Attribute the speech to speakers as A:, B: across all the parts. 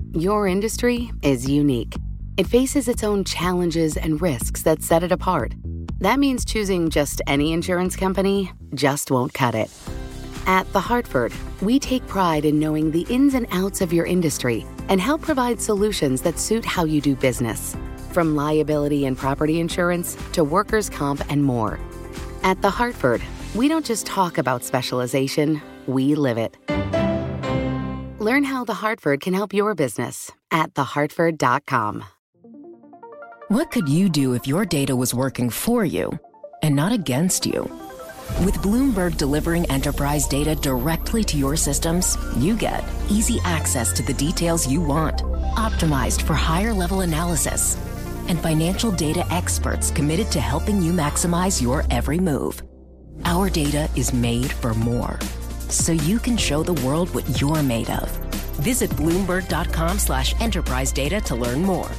A: Your industry is unique. It faces its own challenges and risks that set it apart. That means choosing just any insurance company just won't cut it. At The Hartford, we take pride in knowing the ins and outs of your industry and help provide solutions that suit how you do business. From liability and property insurance to workers' comp and more. At The Hartford, we don't just talk about specialization, we live it. Learn how The Hartford can help your business at thehartford.com.
B: What could you do if your data was working for you and not against you? With Bloomberg delivering enterprise data directly to your systems, you get easy access to the details you want, optimized for higher-level analysis, and financial data experts committed to helping you maximize your every move. Our data is made for more, so you can show the world what you're made of. Visit Bloomberg.com/enterprise data to learn more.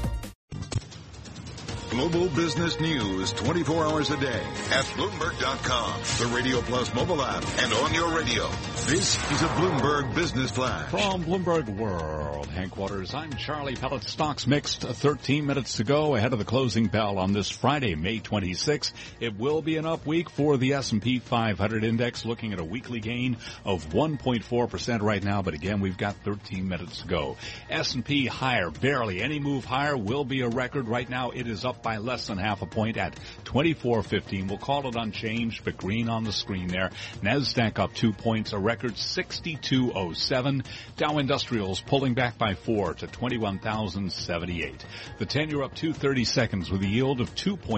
C: Global business news 24 hours a day at Bloomberg.com, the Radio Plus mobile app, and on your radio. This is a Bloomberg Business Flash.
D: From Bloomberg World Headquarters, I'm Charlie Pellet. Stocks mixed 13 minutes to go ahead of the closing bell on this Friday, May 26th. It will be an up week for the S&P 500 index, looking at a weekly gain of 1.4% right now, but again, we've got 13 minutes to go. S&P higher, barely any move higher will be a record. Right now, it is up by less than half a point at 24.15. We'll call it unchanged, but green on the screen there. NASDAQ up 2 points, a record 62.07. Dow Industrials pulling back by 4 to 21,078. The 10-year up 2/30 seconds with a yield of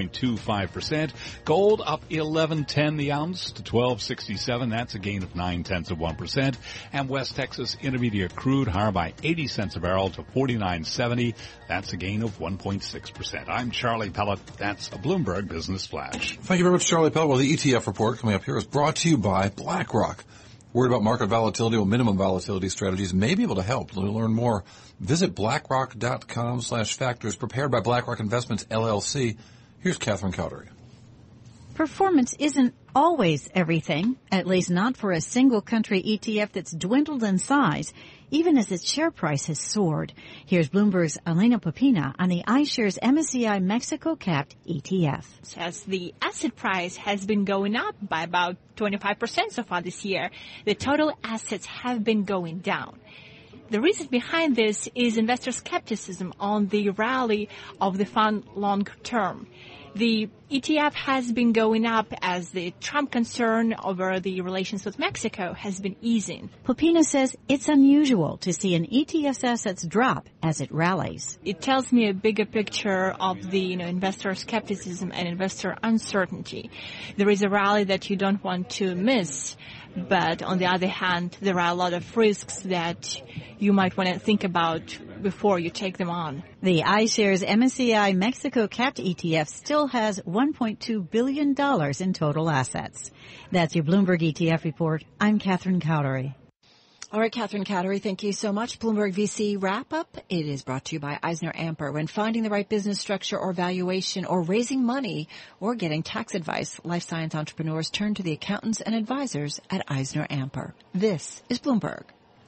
D: 2.25%. Gold up 11.10 the ounce to 12.67. That's a gain of 0.9%. And West Texas Intermediate crude higher by 80 cents a barrel to 49.70. That's a gain of 1.6%. I'm Charlie Pellet. That's a Bloomberg Business Flash.
E: Thank you very much, Charlie Pellet. Well, the ETF report coming up here is brought to you by BlackRock. Worried about market volatility? Well, minimum volatility strategies may be able to help. To learn more, visit BlackRock.com/factors. Prepared by BlackRock Investments, LLC. Here's Catherine Cowdery.
F: Performance isn't always everything, at least not for a single country ETF that's dwindled in size, even as its share price has soared. Here's Bloomberg's Elena Popina on the iShares MSCI Mexico Capped ETF.
G: As the asset price has been going up by about 25% so far this year, the total assets have been going down. The reason behind this is investor skepticism on the rally of the fund long term. The ETF has been going up as the Trump concern over the relations with Mexico has been easing.
F: Popina says it's unusual to see an ETF's assets drop as it rallies.
G: It tells me a bigger picture of the investor skepticism and investor uncertainty. There is a rally that you don't want to miss. But on the other hand, there are a lot of risks that you might want to think about before you take them on.
F: The iShares MSCI Mexico Capped ETF still has $1.2 billion in total assets. That's your Bloomberg ETF report. I'm Catherine Cowdery.
H: All right, Catherine Cowdery, thank you so much. Bloomberg VC Wrap-Up. It is brought to you by EisnerAmper. When finding the right business structure or valuation or raising money or getting tax advice, life science entrepreneurs turn to the accountants and advisors at EisnerAmper. This is Bloomberg.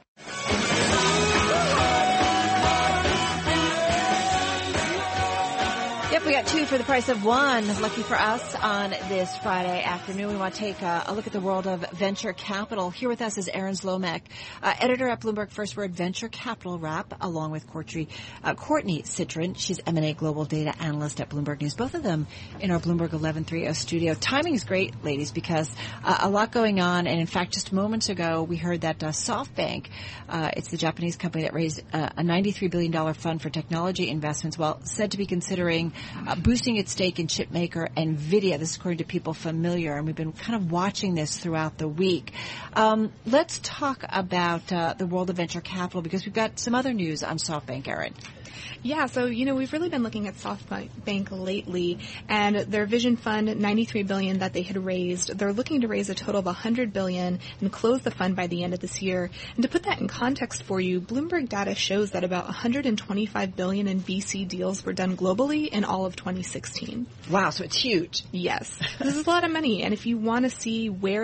H: Yep, we got two for the price of one. Lucky for us on this Friday afternoon. We want to take a look at the world of venture capital. Here with us is Erin Zlomek, editor at Bloomberg First Word Venture Capital Wrap, along with Courtney Citron. She's M&A Global Data Analyst at Bloomberg News. Both of them in our Bloomberg 1130 studio. Timing is great, ladies, because a lot going on. And in fact, just moments ago, we heard that SoftBank, it's the Japanese company that raised a $93 billion fund for technology investments, said to be considering boosting its stake in chipmaker NVIDIA. This is according to people familiar, and we've been kind of watching this throughout the week. Let's talk about the world of venture capital, because we've got some other news on SoftBank, Erin.
I: Yeah, so, we've really been looking at SoftBank lately, and their Vision Fund, $93 billion that they had raised. They're looking to raise a total of $100 billion and close the fund by the end of this year. And to put that in context for you, Bloomberg data shows that about $125 billion in VC deals were done globally in all of 2016.
H: Wow, so it's huge.
I: Yes. This is a lot of money, and if you want to see where the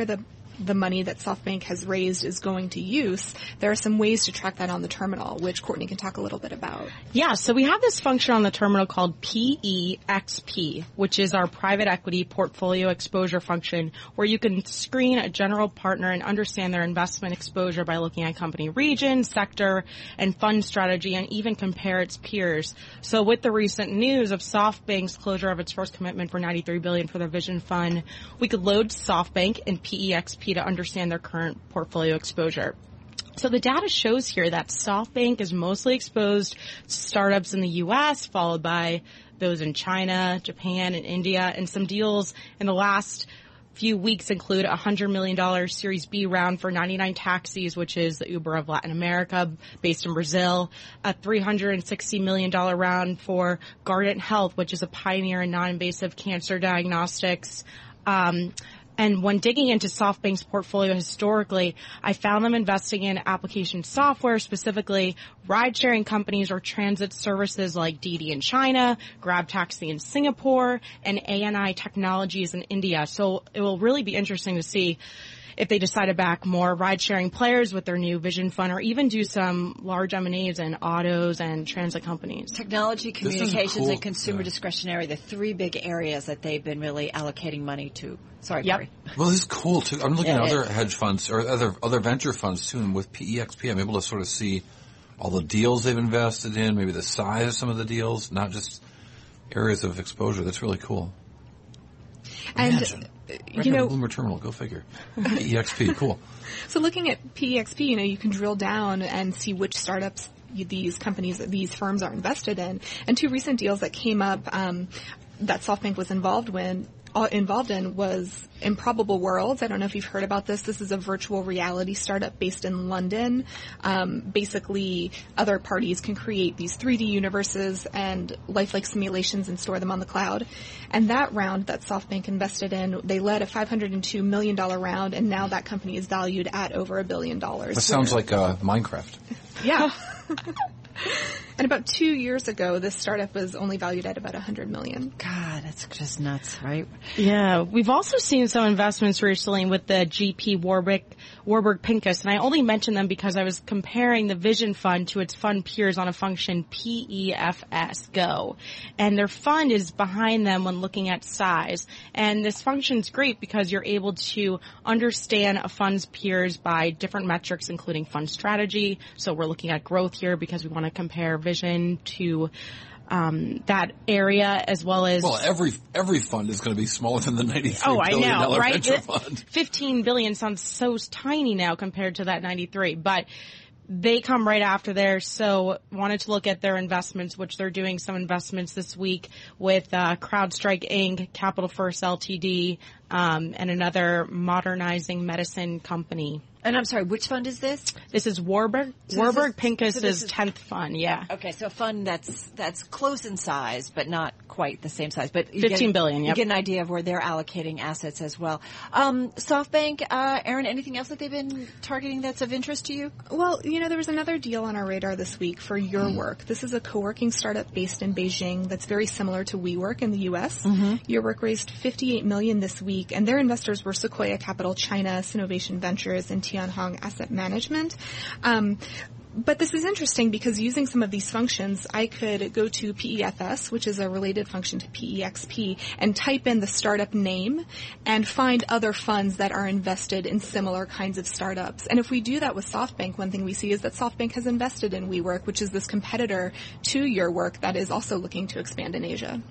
I: the money that SoftBank has raised is going to use, there are some ways to track that on the terminal, which Courtney can talk a little bit about.
J: Yeah, so we have this function on the terminal called PEXP, which is our private equity portfolio exposure function, where you can screen a general partner and understand their investment exposure by looking at company region, sector, and fund strategy, and even compare its peers. So with the recent news of SoftBank's closure of its first commitment for $93 billion for their Vision Fund, we could load SoftBank and PEXP to understand their current portfolio exposure. So the data shows here that SoftBank is mostly exposed to startups in the U.S., followed by those in China, Japan, and India, and some deals in the last few weeks include a $100 million Series B round for 99 Taxis, which is the Uber of Latin America, based in Brazil, a $360 million round for Guardant Health, which is a pioneer in non-invasive cancer diagnostics. And when digging into SoftBank's portfolio historically, I found them investing in application software, specifically ride-sharing companies or transit services like Didi in China, Grab Taxi in Singapore, and ANI Technologies in India. So it will really be interesting to see if they decide to back more ride-sharing players with their new Vision Fund, or even do some large M&As in autos and transit companies.
H: Technology, communications, and consumer discretionary, the three big areas that they've been really allocating money to. Sorry, Corey.
E: Well, this is cool, too. I'm looking at other hedge funds or other venture funds, too, and with PEXP, I'm able to sort of see all the deals they've invested in, maybe the size of some of the deals, not just areas of exposure. That's really cool. Imagine. Bloomberg Terminal, go figure. PEXP, cool.
I: So looking at PEXP, you can drill down and see which startups these companies, these firms are invested in. And two recent deals that came up that SoftBank was involved in was Improbable Worlds. I don't know if you've heard about this. This is a virtual reality startup based in London. Basically, other parties can create these 3D universes and lifelike simulations and store them on the cloud. And that round that SoftBank invested in, they led a $502 million round, and now that company is valued at over $1 billion.
E: That sounds like Minecraft.
I: Yeah. And about 2 years ago, this startup was only valued at about $100 million.
H: God, that's just nuts, right?
J: Yeah. We've also seen some investments recently with the GP Warburg Pincus, and I only mention them because I was comparing the Vision Fund to its fund peers on a function PEFS Go. And their fund is behind them when looking at size. And this function's great because you're able to understand a fund's peers by different metrics, including fund strategy. So we're looking at growth here because we want to compare Vision to that area, as well as
E: every fund is going to be smaller than the $93 billion
J: right?
E: venture fund.
J: $15 billion sounds so tiny now compared to that 93, but they come right after there. So wanted to look at their investments, which they're doing some investments this week with CrowdStrike Inc., Capital First Ltd., and another modernizing medicine company.
H: And I'm sorry, which fund is this?
J: This is Warburg Pincus's 10th fund, yeah.
H: Okay, so a fund that's close in size, but not quite the same size. But
J: $15 billion,
H: yep. You get an idea of where they're allocating assets as well. SoftBank, Aaron, anything else that they've been targeting that's of interest to you?
I: Well, there was another deal on our radar this week for Your Work. This is a co-working startup based in Beijing that's very similar to WeWork in the U.S. Your Work raised $58 million this week, and their investors were Sequoia Capital China, Sinovation Ventures, and Tianhong Asset Management. But this is interesting because using some of these functions, I could go to PEFS, which is a related function to PEXP, and type in the startup name and find other funds that are invested in similar kinds of startups. And if we do that with SoftBank, one thing we see is that SoftBank has invested in WeWork, which is this competitor to Your Work that is also looking to expand in Asia.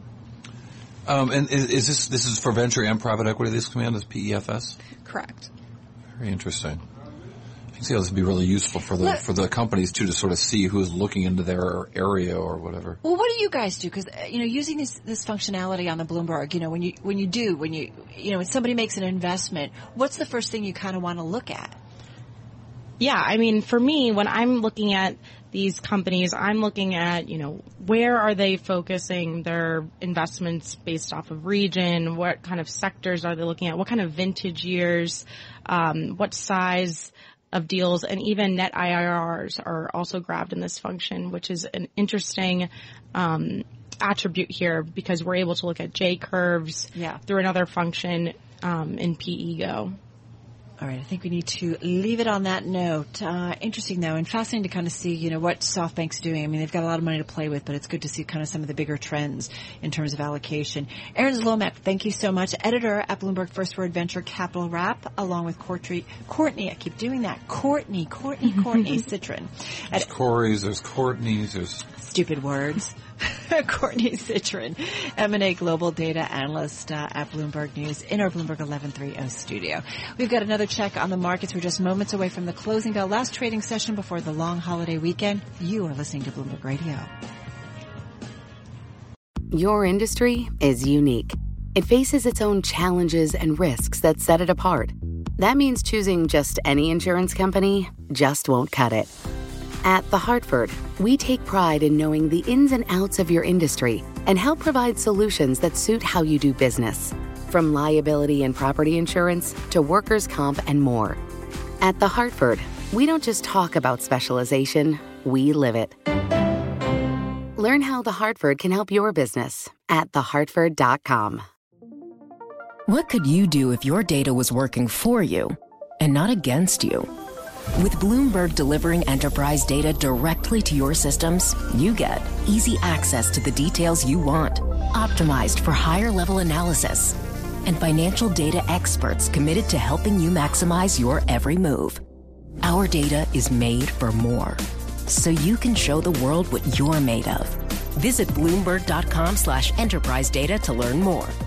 E: And is this is for venture and private equity, this command is PEFS?
I: Correct.
E: Very interesting. I can see how this would be really useful for the companies too, to sort of see who's looking into their area or whatever.
H: Well, what do you guys do? Because using this functionality on the Bloomberg, when somebody makes an investment, what's the first thing you kind of want to look at?
J: Yeah, I mean, for me, when I'm looking at these companies, I'm looking at, where are they focusing their investments based off of region? What kind of sectors are they looking at? What kind of vintage years? What size of deals? And even net IRRs are also grabbed in this function, which is an interesting attribute here because we're able to look at J-curves through another function in PEGo.
H: All right, I think we need to leave it on that note. Interesting, though, and fascinating to kind of see, what SoftBank's doing. I mean, they've got a lot of money to play with, but it's good to see kind of some of the bigger trends in terms of allocation. Erin Zlomek, thank you so much. Editor at Bloomberg First Word Venture Capital Wrap, along with Courtney, I keep doing that. Courtney Citrin.
E: There's Corey's, there's Courtney's, there's...
H: Stupid words. Courtney Citrin, M&A Global Data Analyst at Bloomberg News in our Bloomberg 1130 studio. We've got another check on the markets. We're just moments away from the closing bell. Last trading session before the long holiday weekend. You are listening to Bloomberg Radio.
A: Your industry is unique. It faces its own challenges and risks that set it apart. That means choosing just any insurance company just won't cut it. At The Hartford, we take pride in knowing the ins and outs of your industry and help provide solutions that suit how you do business, from liability and property insurance to workers' comp and more. At The Hartford, we don't just talk about specialization, we live it. Learn how The Hartford can help your business at thehartford.com.
B: What could you do if your data was working for you and not against you? With Bloomberg delivering enterprise data directly to your systems, you get easy access to the details you want, optimized for higher-level analysis, and financial data experts committed to helping you maximize your every move. Our data is made for more, so you can show the world what you're made of. Visit Bloomberg.com/enterprise data to learn more.